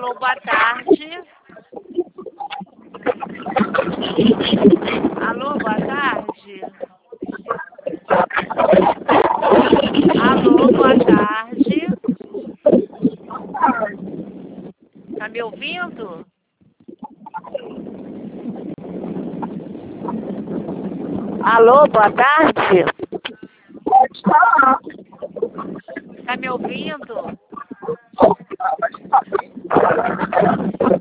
Alô, boa tarde. Alô, boa tarde. Alô, boa tarde. Tá me ouvindo? Alô, boa tarde. Pode falar. Tá me ouvindo?